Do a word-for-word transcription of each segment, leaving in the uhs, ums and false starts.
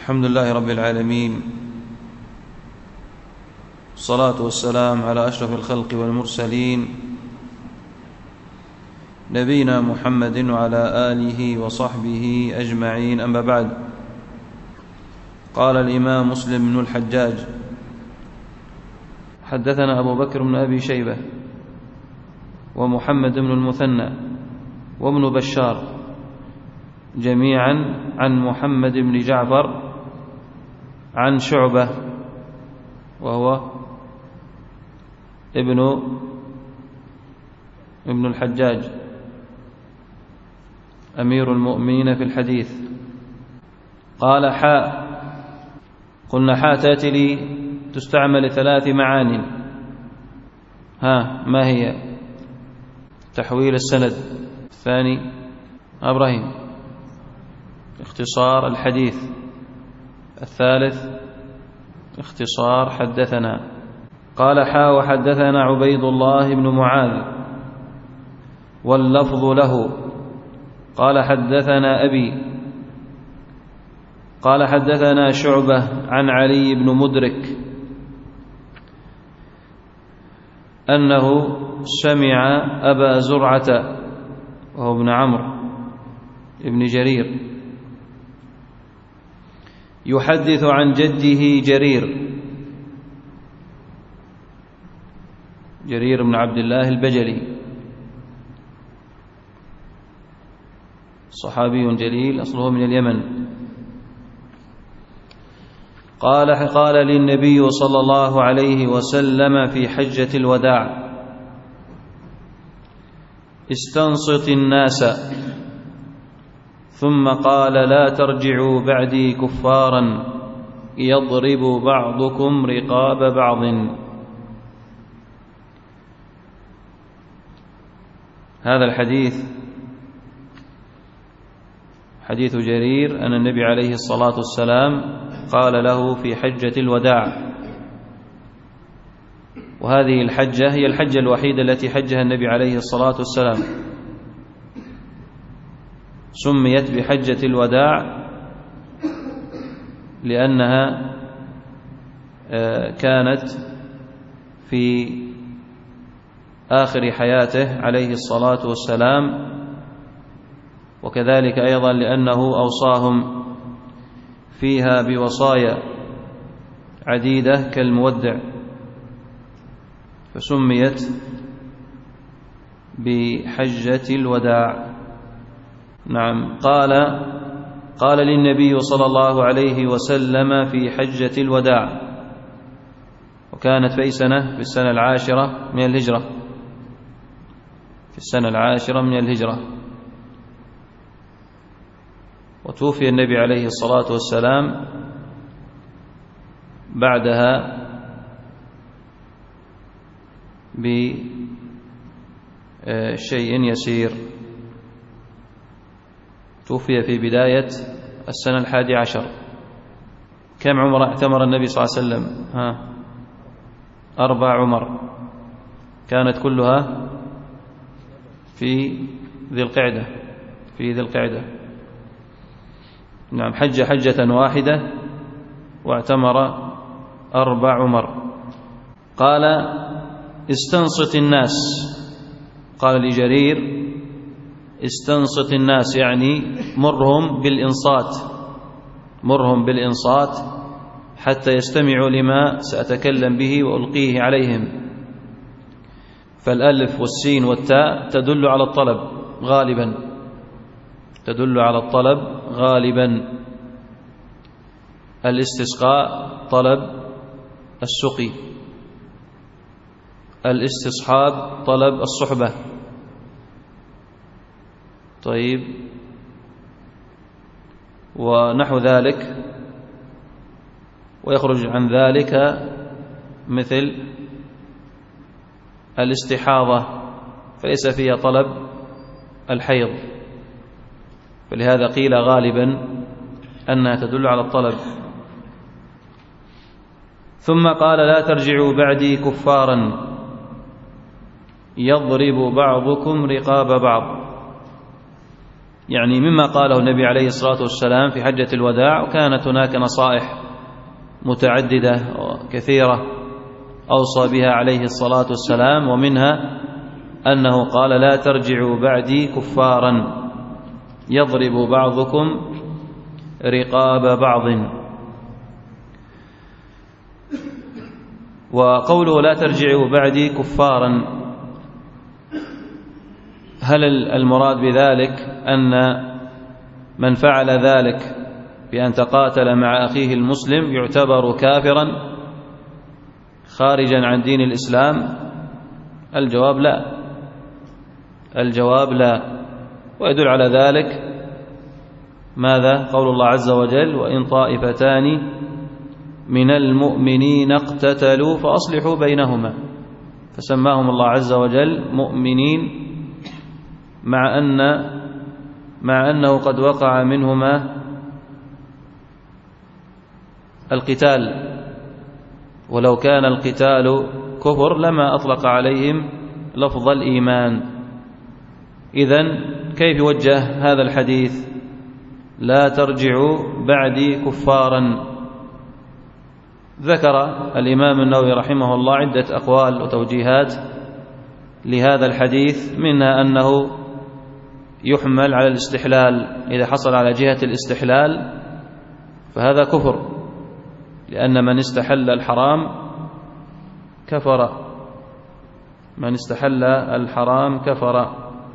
الحمد لله رب العالمين، الصلاة والسلام على أشرف الخلق والمرسلين نبينا محمد وعلى آله وصحبه أجمعين، أما بعد. قال الإمام مسلم بن الحجاج: حدثنا أبو بكر بن أبي شيبة ومحمد بن المثنى وابن بشار جميعا عن محمد بن جعفر عن شعبة وهو ابن ابن الحجاج أمير المؤمنين في الحديث. قال: حاء. قلنا حاء تأتي لي تستعمل ثلاث معان. ها ما هي؟ تحويل السند. الثاني إبراهيم اختصار الحديث. الثالث اختصار حدثنا. قال: حاء وحدثنا عبيد الله بن معاذ واللفظ له قال: حدثنا أبي قال: حدثنا شعبة عن علي بن مدرك أنه سمع أبا زرعة وهو ابن عمرو ابن جرير يحدث عن جده جرير جرير بن عبد الله البجلي، صحابي جليل أصله من اليمن. قال: قال للنبي صلى الله عليه وسلم في حجة الوداع: استنصت الناس. ثم قال: لا ترجعوا بعدي كفارا يضرب بعضكم رقاب بعض. هذا الحديث حديث جرير أن النبي عليه الصلاة والسلام قال له في حجة الوداع، وهذه الحجة هي الحجة الوحيدة التي حجها النبي عليه الصلاة والسلام، سميت بحجة الوداع لأنها كانت في آخر حياته عليه الصلاة والسلام، وكذلك أيضا لأنه أوصاهم فيها بوصايا عديدة كالمودع، فسميت بحجة الوداع. نعم. قال قال للنبي صلى الله عليه وسلم في حجة الوداع، وكانت في سنة في السنة العاشرة من الهجرة في السنة العاشرة من الهجرة وتوفي النبي عليه الصلاة والسلام بعدها بشيء يسير، توفي في بداية السنة الحادي عشر. كم عمر اعتمر النبي صلى الله عليه وسلم؟ ها أربع عمر، كانت كلها في ذي القعدة في ذي القعدة نعم. حج حجة واحدة واعتمر أربع عمر. قال: استنصت الناس. قال لجرير: استنصت الناس، يعني مرهم بالإنصات مرهم بالإنصات حتى يستمعوا لما سأتكلم به وألقيه عليهم. فالألف والسين والتاء تدل على الطلب غالبا تدل على الطلب غالبا الاستسقاء طلب السقي، الاستصحاب طلب الصحبة. طيب، ونحو ذلك. ويخرج عن ذلك مثل الاستحاضة، فليس فيها طلب الحيض، فلهذا قيل غالبا أنها تدل على الطلب. ثم قال: لا ترجعوا بعدي كفارا يضرب بعضكم رقاب بعض. يعني مما قاله النبي عليه الصلاة والسلام في حجة الوداع، وكانت هناك نصائح متعددة وكثيرة أوصى بها عليه الصلاة والسلام، ومنها أنه قال: لا ترجعوا بعدي كفارا يضرب بعضكم رقاب بعض. وقوله لا ترجعوا بعدي كفارا، هل المراد بذلك أن من فعل ذلك بأن تقاتل مع أخيه المسلم يعتبر كافرا خارجا عن دين الإسلام؟ الجواب لا، الجواب لا. ويدل على ذلك ماذا؟ قول الله عز وجل: وإن طائفتان من المؤمنين اقتتلوا فأصلحوا بينهما، فسماهم الله عز وجل مؤمنين مع أن مع أنه قد وقع منهما القتال، ولو كان القتال كفر لما أطلق عليهم لفظ الإيمان. إذن كيف يوجه هذا الحديث؟ لا ترجعوا بعدي كفارا. ذكر الإمام النووي رحمه الله عدة أقوال وتوجيهات لهذا الحديث، منها أنه يحمل على الاستحلال، إذا حصل على جهة الاستحلال فهذا كفر، لأن من استحل الحرام كفر، من استحل الحرام كفر.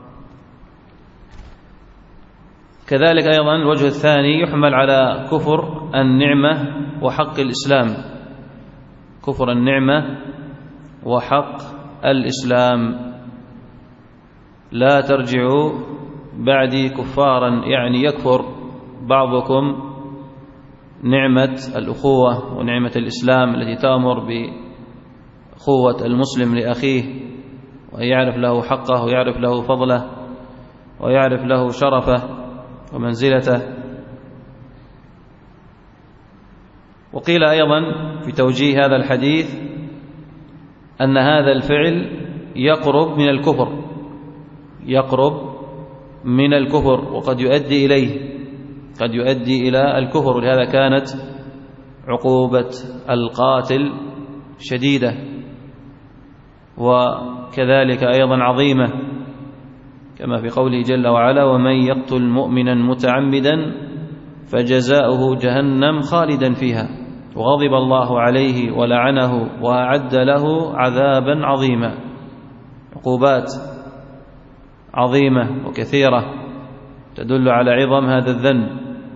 كذلك أيضا الوجه الثاني يحمل على كفر النعمة وحق الإسلام، كفر النعمة وحق الإسلام. لا ترجعوا بعدي كفارا، يعني يكفر بعضكم نعمة الأخوة ونعمة الإسلام التي تأمر بأخوة المسلم لأخيه، ويعرف له حقه ويعرف له فضله ويعرف له شرفه ومنزلته. وقيل أيضا في توجيه هذا الحديث أن هذا الفعل يقرب من الكفر، يقرب من الكفر وقد يؤدي إليه، قد يؤدي إلى الكفر، ولهذا كانت عقوبة القاتل شديدة وكذلك أيضا عظيمة، كما في قوله جل وعلا: ومن يقتل مؤمنا متعمدا فجزاؤه جهنم خالدا فيها وغضب الله عليه ولعنه وأعد له عذابا عظيما. عقوبات عظيمة وكثيرة تدل على عظم هذا الذنب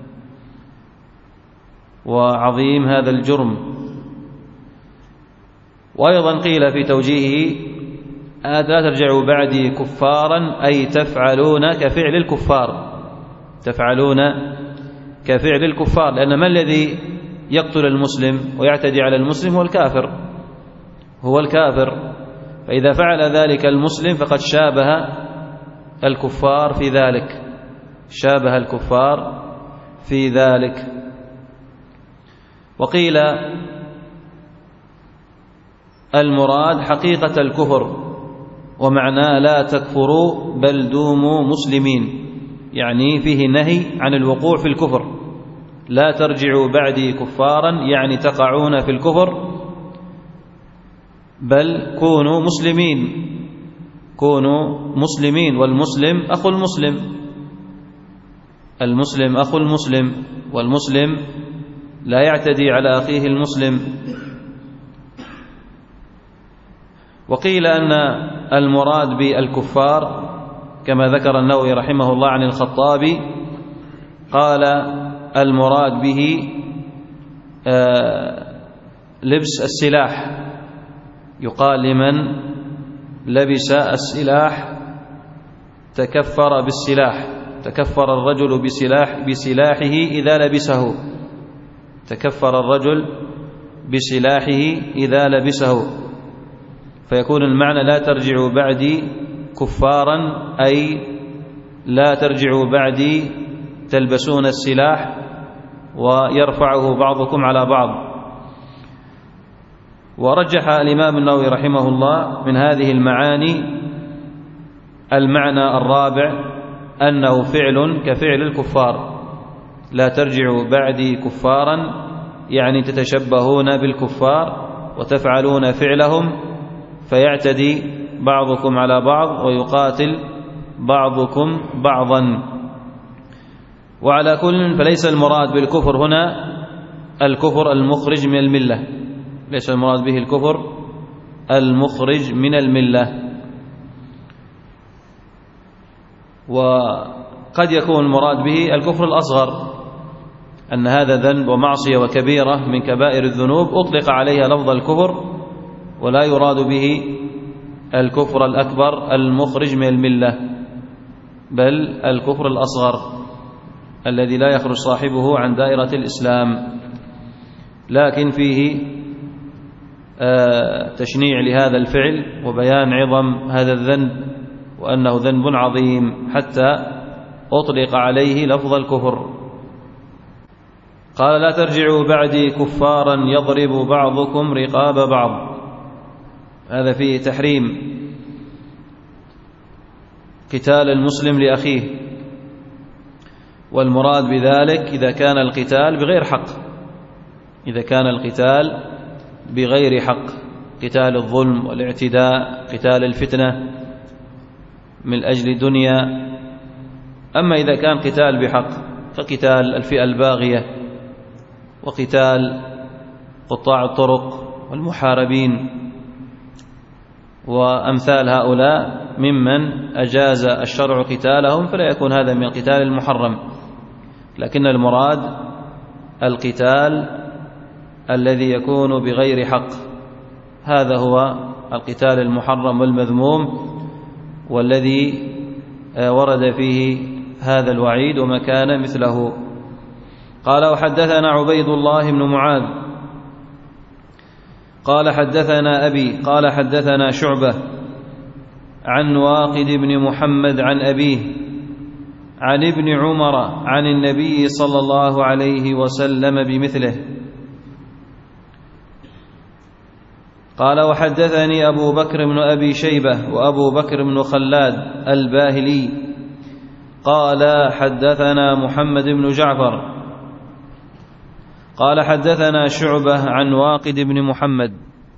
وعظيم هذا الجرم. وأيضا قيل في توجيهه: لا ترجعوا بعدي كفارا، أي تفعلون كفعل الكفار، تفعلون كفعل الكفار، لأن ما الذي يقتل المسلم ويعتدي على المسلم؟ هو الكافر، هو الكافر. فإذا فعل ذلك المسلم فقد شابه الكفار في ذلك، شابه الكفار في ذلك. وقيل المراد حقيقة الكفر، ومعناه لا تكفروا بل دوموا مسلمين، يعني فيه نهي عن الوقوع في الكفر. لا ترجعوا بعدي كفارا يعني تقعون في الكفر، بل كونوا مسلمين، كونوا مسلمين. والمسلم أخو المسلم، المسلم أخو المسلم، والمسلم لا يعتدي على أخيه المسلم. وقيل أن المراد بالكفار كما ذكر النووي رحمه الله عن الخطابي، قال المراد به لبس السلاح، يقال لمن لبس السلاح تكفر بالسلاح، تكفر الرجل بسلاح بسلاحه إذا لبسه، تكفر الرجل بسلاحه إذا لبسه. فيكون المعنى لا ترجعوا بعدي كفارا، أي لا ترجعوا بعدي تلبسون السلاح ويرفعه بعضكم على بعض. ورجح الإمام النووي رحمه الله من هذه المعاني المعنى الرابع أنه فعل كفعل الكفار. لا ترجعوا بعدي كفارا يعني تتشبهون بالكفار وتفعلون فعلهم فيعتدي بعضكم على بعض ويقاتل بعضكم بعضا. وعلى كل فليس المراد بالكفر هنا الكفر المخرج من الملة، ليس المراد به الكفر المخرج من الملة. وقد يكون المراد به الكفر الأصغر، أن هذا ذنب ومعصية وكبيرة من كبائر الذنوب أطلق عليها لفظ الكفر، ولا يراد به الكفر الأكبر المخرج من الملة، بل الكفر الأصغر الذي لا يخرج صاحبه عن دائرة الإسلام، لكن فيه تشنيع لهذا الفعل وبيان عظم هذا الذنب وأنه ذنب عظيم حتى أطلق عليه لفظ الكفر. قال: لا ترجعوا بعدي كفارا يضرب بعضكم رقاب بعض. هذا فيه تحريم قتال المسلم لأخيه، والمراد بذلك إذا كان القتال بغير حق، إذا كان القتال بغير حق، قتال الظلم والاعتداء، قتال الفتنة من أجل دنيا. أما إذا كان قتال بحق فقتال الفئة الباغية وقتال قطاع الطرق والمحاربين وأمثال هؤلاء ممن أجاز الشرع قتالهم، فلا يكون هذا من القتال المحرم، لكن المراد القتال الذي يكون بغير حق، هذا هو القتال المحرم والمذموم والذي ورد فيه هذا الوعيد وما كان مثله. قال: وحدثنا عبيد الله بن معاذ قال حدثنا أبي قال حدثنا شعبة عن واقد بن محمد عن أبيه عن ابن عمر عن النبي صلى الله عليه وسلم بمثله. قال: وحدثني أبو بكر بن أبي شيبة وأبو بكر بن خلاد الباهلي قال حدثنا محمد بن جعفر قال حدثنا شعبة عن واقد بن محمد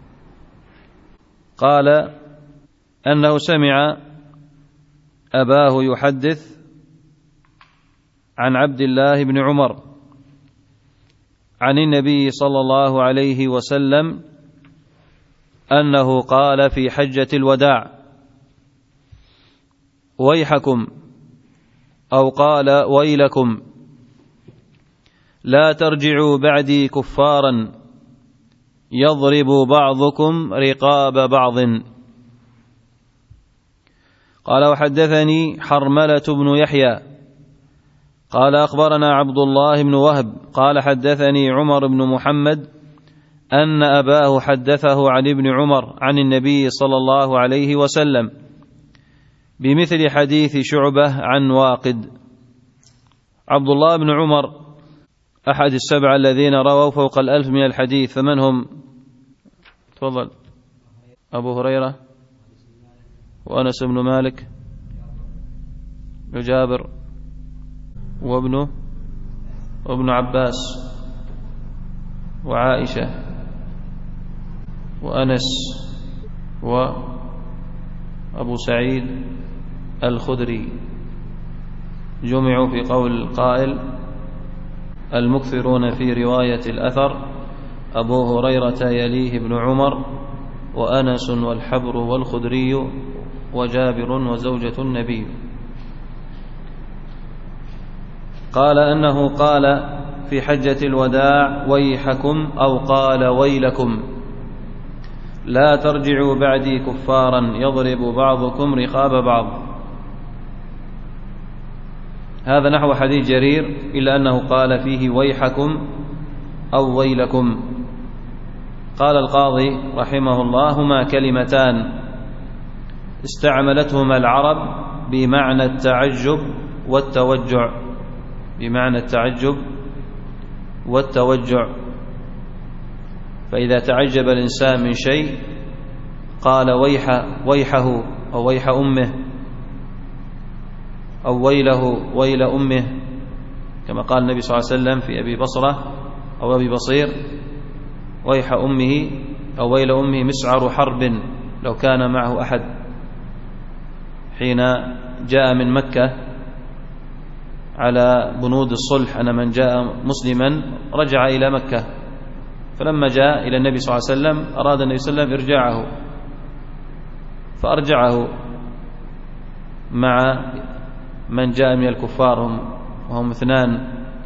قال أنه سمع أباه يحدث عن عبد الله بن عمر عن النبي صلى الله عليه وسلم أنه قال في حجة الوداع: ويحكم، أو قال ويلكم، لا ترجعوا بعدي كفارا يضرب بعضكم رقاب بعض. قال: وحدثني حرملة بن يحيى قال أخبرنا عبد الله بن وهب قال حدثني عمر بن محمد أن أباه حدثه عن ابن عمر عن النبي صلى الله عليه وسلم بمثل حديث شعبة عن واقد. عبد الله بن عمر أحد السبعة الذين رووا فوق الألف من الحديث، فمن هم؟ تفضل. أبو هريرة وأنس بن مالك وجابر وابنه وابن عباس وعائشة وأنس وأبو سعيد الخدري، جمعوا في قول القائل: المكثرون في رواية الأثر أبو هريرة يليه ابن عمر وأنس والحبر والخدري وجابر وزوجة النبي. قال أنه قال في حجة الوداع: ويحكم، أو قال ويلكم، لا ترجعوا بعدي كفارا يضرب بعضكم رقاب بعض. هذا نحو حديث جرير، إلا أنه قال فيه ويحكم أو ويلكم. قال القاضي رحمه الله: هما كلمتان استعملتهما العرب بمعنى التعجب والتوجع، بمعنى التعجب والتوجع. فإذا تعجب الإنسان من شيء قال ويح ويحه أو ويح أمه، أو ويله ويل أمه، كما قال النبي صلى الله عليه وسلم في أبي بصرة أو أبي بصير: ويح أمه أو ويل أمه مسعر حرب لو كان معه أحد، حين جاء من مكة على بنود الصلح أن من جاء مسلما رجع إلى مكة، فلما جاء إلى النبي صلى الله عليه وسلم أراد النبي صلى الله عليه وسلم إرجاعه، فأرجعه مع من جاء من الكفار وهم اثنان،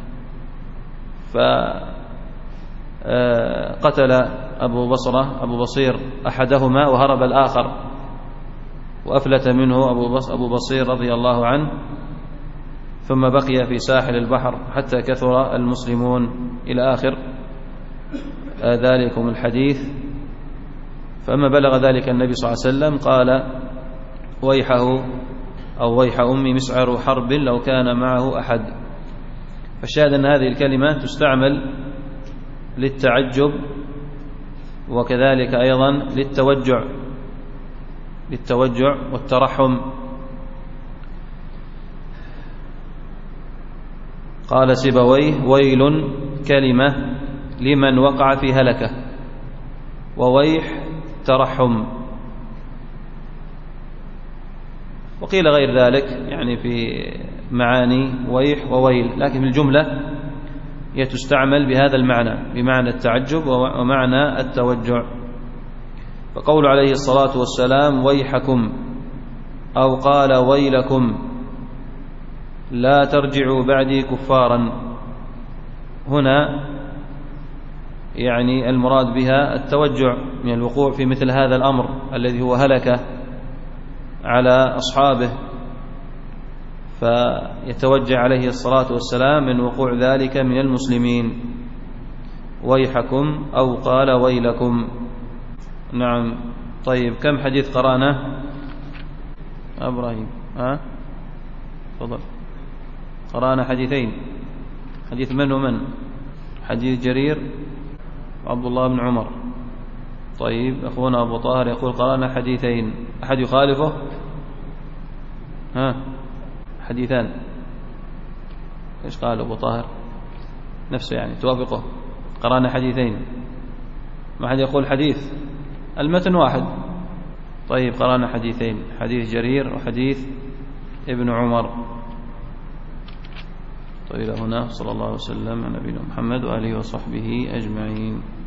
فقتل أبو بصرة أبو بصير أحدهما وهرب الآخر، وأفلت منه أبو بصير رضي الله عنه، ثم بقي في ساحل البحر حتى كثر المسلمون إلى آخر ذلكم الحديث. فأما بلغ ذلك النبي صلى الله عليه وسلم قال: ويحه أو ويح أمي مسعر حرب لو كان معه أحد. فالشاهد أن هذه الكلمة تستعمل للتعجب وكذلك أيضا للتوجع للتوجع والترحم. قال سيبويه: ويل كلمة لمن وقع في هلكة، وويح ترحم. وقيل غير ذلك يعني في معاني ويح وويل، لكن في الجملة هي تستعمل بهذا المعنى، بمعنى التعجب ومعنى التوجع. فقول عليه الصلاة والسلام: ويحكم، أو قال: ويلكم لا ترجعوا بعدي كفارا، هنا يعني المراد بها التوجع من الوقوع في مثل هذا الأمر الذي هو هلكة على أصحابه، فيتوجع عليه الصلاة والسلام من وقوع ذلك من المسلمين. ويحكم أو قال: ويلكم. نعم. طيب، كم حديث قرأنا إبراهيم؟ ها تفضل. قرأنا حديثين. حديث من ومن؟ حديث جرير وعبد الله بن عمر. طيب، أخونا أبو طاهر يقول: قرأنا حديثين. أحد يخالفه؟ ها حديثان. إيش قال أبو طاهر؟ نفسه يعني توافقه. قرأنا حديثين، ما حد يقول حديث، المتن واحد. طيب، قرأنا حديثين، حديث جرير وحديث ابن عمر. طيب، هنا صلى الله عليه وسلم على نبينا محمد وآله وصحبه أجمعين.